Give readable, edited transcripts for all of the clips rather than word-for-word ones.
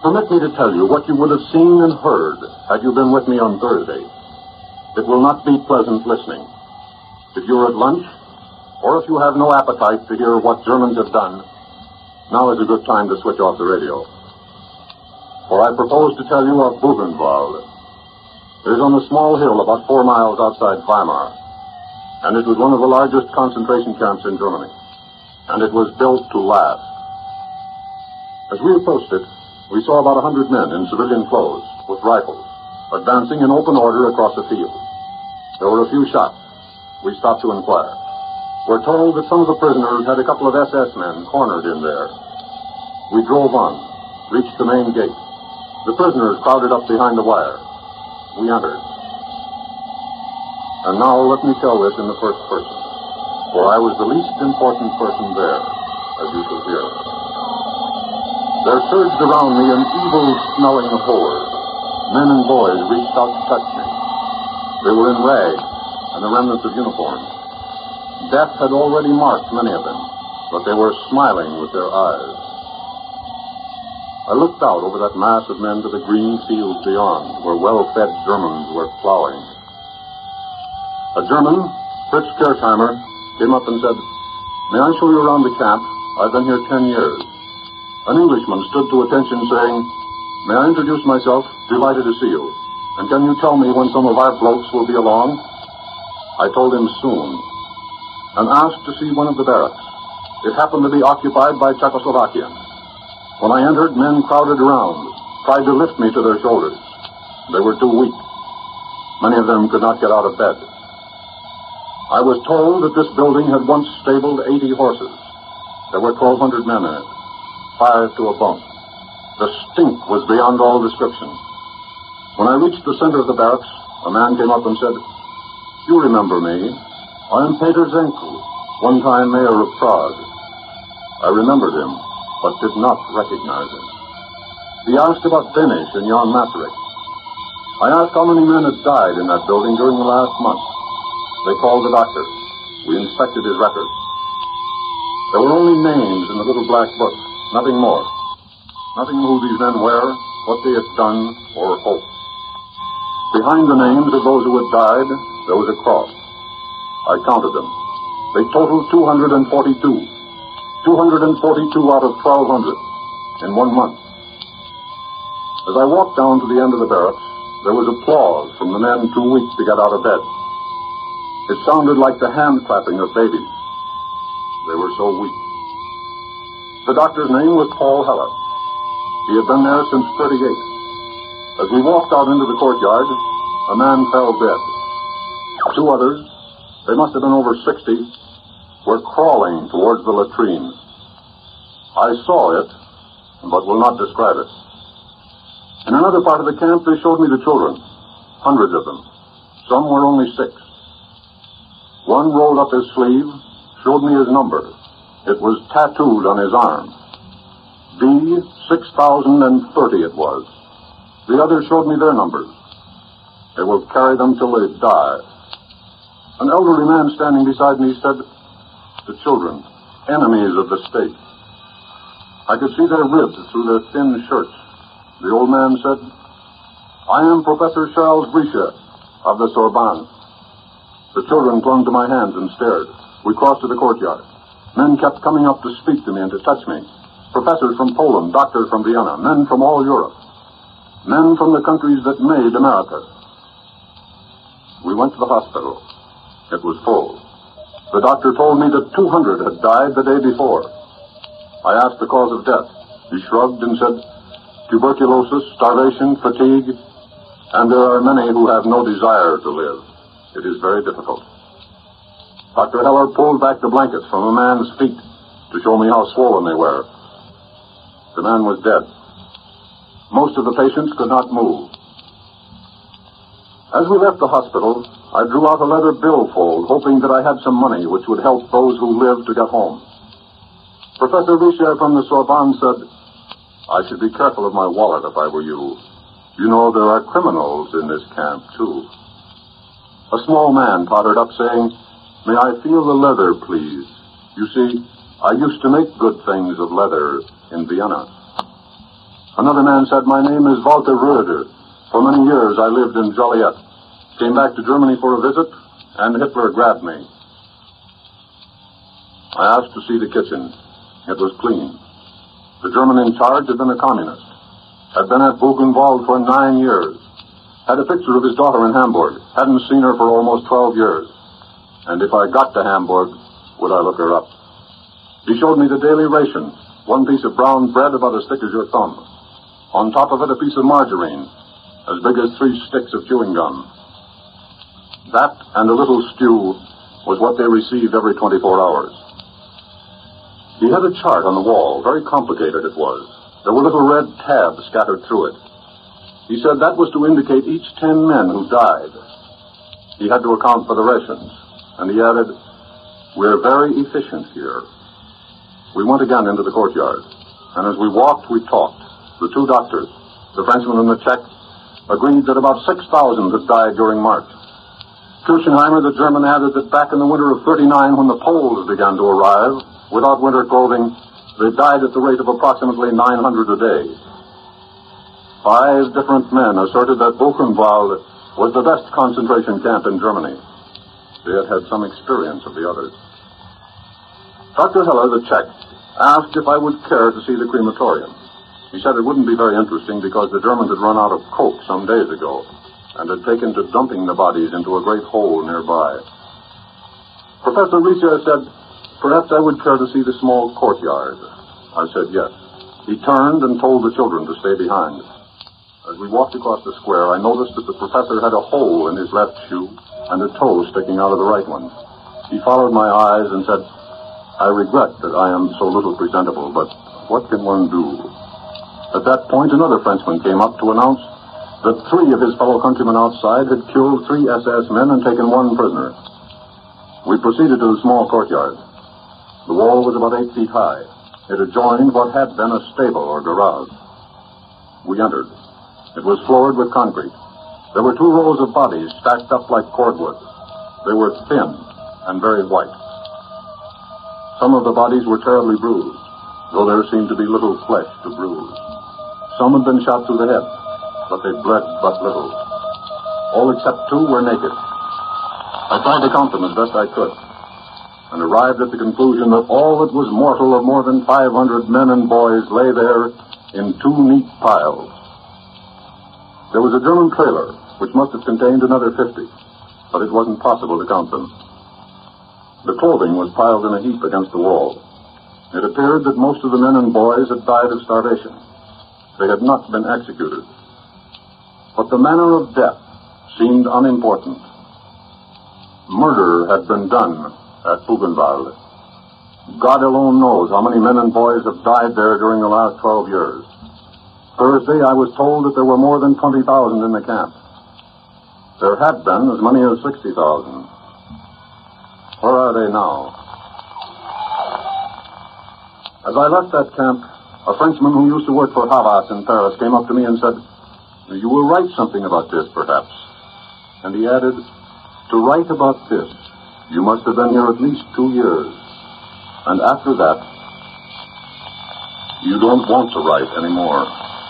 Permit me to tell you what you would have seen and heard had you been with me on Thursday. It will not be pleasant listening. If you're at lunch, or if you have no appetite to hear what Germans have done, now is a good time to switch off the radio. For I propose to tell you of Buchenwald. It is on a small hill about 4 miles outside Weimar, and it was one of the largest concentration camps in Germany, and it was built to last. As we approached it, we saw about 100 men in civilian clothes with rifles advancing in open order across the field. There were a few shots. We stopped to inquire. We're told that some of the prisoners had a couple of SS men cornered in there. We drove on, reached the main gate. The prisoners crowded up behind the wire. We entered. And now let me tell this in the first person, for I was the least important person there, as you shall hear. There surged around me an evil-smelling horde. Men and boys reached out to touch me. They were in rags and the remnants of uniforms. Death had already marked many of them, but they were smiling with their eyes. I looked out over that mass of men to the green fields beyond, where well-fed Germans were plowing. A German, Fritz Kirchheimer, came up and said, "May I show you around the camp? I've been here 10 years. An Englishman stood to attention saying, "May I introduce myself? Delighted to see you. And can you tell me when some of our blokes will be along?" I told him soon, and asked to see one of the barracks. It happened to be occupied by Czechoslovakians. When I entered, men crowded around, tried to lift me to their shoulders. They were too weak. Many of them could not get out of bed. I was told that this building had once stabled 80 horses. There were 1,200 men in it, 5 to a bunk. The stink was beyond all description. When I reached the center of the barracks, a man came up and said, "You remember me. I am Peter Zenkel, one-time mayor of Prague." I remembered him, but did not recognize him. He asked about Danish and Jan Masaryk. I asked how many men had died in that building during the last month. They called the doctor. We inspected his record. There were only names in the little black book, nothing more. Nothing who these men were, what they had done, or hoped. Behind the names of those who had died, there was a cross. I counted them. They totaled 242. 242 out of 1,200 in 1 month. As I walked down to the end of the barracks, there was applause from the men too weak to get out of bed. It sounded like the hand-clapping of babies. They were so weak. The doctor's name was Paul Heller. He had been there since 38. As we walked out into the courtyard, a man fell dead. 2 others, they must have been over 60, were crawling towards the latrine. I saw it, but will not describe it. In another part of the camp, they showed me the children, hundreds of them. Some were only 6. One rolled up his sleeve, showed me his number. It was tattooed on his arm. D6030 it was. The others showed me their numbers. They will carry them till they die. An elderly man standing beside me said, "The children, enemies of the state." I could see their ribs through their thin shirts. The old man said, "I am Professor Charles Brischer of the Sorbonne." The children clung to my hands and stared. We crossed to the courtyard. Men kept coming up to speak to me and to touch me. Professors from Poland, doctors from Vienna, men from all Europe. Men from the countries that made America. We went to the hospital. It was full. The doctor told me that 200 had died the day before. I asked the cause of death. He shrugged and said, "Tuberculosis, starvation, fatigue, and there are many who have no desire to live. It is very difficult." Dr. Heller pulled back the blankets from a man's feet to show me how swollen they were. The man was dead. Most of the patients could not move. As we left the hospital, I drew out a leather billfold, hoping that I had some money which would help those who lived to get home. Professor Richer from the Sorbonne said, "I should be careful of my wallet if I were you. You know there are criminals in this camp, too." A small man tottered up saying, "May I feel the leather, please? You see, I used to make good things of leather in Vienna." Another man said, "My name is Walter Röder. For many years I lived in Joliet. Came back to Germany for a visit, and Hitler grabbed me." I asked to see the kitchen. It was clean. The German in charge had been a communist. Had been at Buchenwald for 9 years. Had a picture of his daughter in Hamburg. Hadn't seen her for almost 12 years. And if I got to Hamburg, would I look her up? He showed me the daily ration. 1 piece of brown bread about as thick as your thumb. On top of it, a piece of margarine, as big as 3 sticks of chewing gum. That and a little stew was what they received every 24 hours. He had a chart on the wall. Very complicated it was. There were little red tabs scattered through it. He said that was to indicate each 10 men who died. He had to account for the rations. And he added, "We're very efficient here." We went again into the courtyard. And as we walked, we talked. The 2 doctors, the Frenchman and the Czech, agreed that about 6,000 had died during March. Kirchenheimer, the German, added that back in the winter of 39, when the Poles began to arrive, without winter clothing, they died at the rate of approximately 900 a day. 5 different men asserted that Buchenwald was the best concentration camp in Germany. They had had some experience of the others. Dr. Heller, the Czech, asked if I would care to see the crematorium. He said it wouldn't be very interesting because the Germans had run out of coke some days ago and had taken to dumping the bodies into a great hole nearby. Professor Richer said, "Perhaps I would care to see the small courtyard." I said yes. He turned and told the children to stay behind. As we walked across the square, I noticed that the professor had a hole in his left shoe and a toe sticking out of the right one. He followed my eyes and said, "I regret that I am so little presentable, but what can one do?" At that point, another Frenchman came up to announce that 3 of his fellow countrymen outside had killed 3 SS men and taken 1 prisoner. We proceeded to the small courtyard. The wall was about 8 feet high. It adjoined what had been a stable or garage. We entered. It was floored with concrete. There were 2 rows of bodies stacked up like cordwood. They were thin and very white. Some of the bodies were terribly bruised, though there seemed to be little flesh to bruise. Some had been shot through the head, but they bled but little. All except 2 were naked. I tried to count them as best I could, and arrived at the conclusion that all that was mortal of more than 500 men and boys lay there in 2 neat piles. There was a German trailer, which must have contained another 50, but it wasn't possible to count them. The clothing was piled in a heap against the wall. It appeared that most of the men and boys had died of starvation. They had not been executed. But the manner of death seemed unimportant. Murder had been done at Buchenwald. God alone knows how many men and boys have died there during the last 12 years. Thursday, I was told that there were more than 20,000 in the camp. There had been as many as 60,000. Where are they now? As I left that camp, a Frenchman who used to work for Havas in Paris came up to me and said, "You will write something about this, perhaps." And he added, "To write about this, you must have been here at least 2 years. And after that, you don't want to write anymore."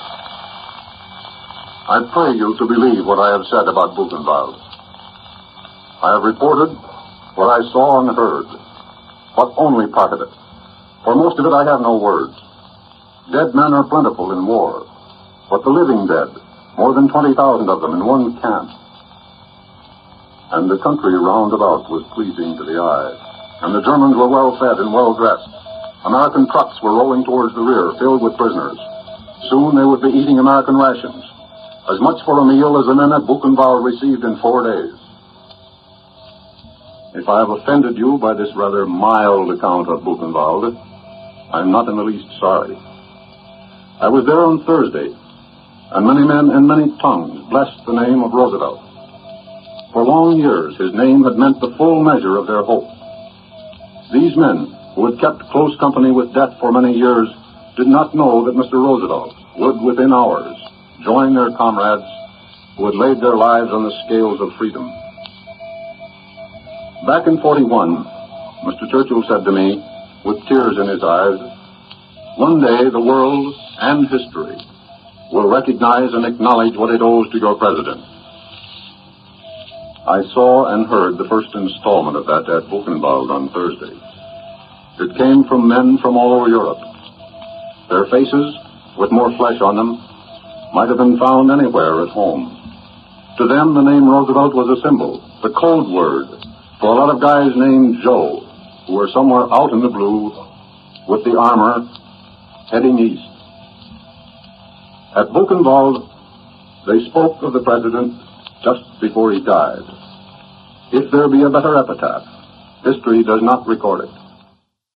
I pray you to believe what I have said about Buchenwald. I have reported what I saw and heard, but only part of it. For most of it I have no words. Dead men are plentiful in war, but the living dead, more than 20,000 of them in one camp. And the country round about was pleasing to the eye, and the Germans were well fed and well dressed. American trucks were rolling towards the rear, filled with prisoners. Soon they would be eating American rations, as much for a meal as the men at Buchenwald received in 4 days. If I have offended you by this rather mild account of Buchenwald, I am not in the least sorry. I was there on Thursday, and many men and many tongues blessed the name of Roosevelt. For long years, his name had meant the full measure of their hope. These men, who had kept close company with death for many years, did not know that Mr. Roosevelt would, within hours, join their comrades who had laid their lives on the scales of freedom. Back in 41, Mr. Churchill said to me, with tears in his eyes, "One day the world and history will recognize and acknowledge what it owes to your president. I saw and heard the first installment of that at Buchenwald on Thursday. It came from men from all over Europe. Their faces, with more flesh on them, might have been found anywhere at home. To them, the name Roosevelt was a symbol, the code word for a lot of guys named Joe, who were somewhere out in the blue with the armor heading east. At Buchenwald, they spoke of the president just before he died. If there be a better epitaph, history does not record it.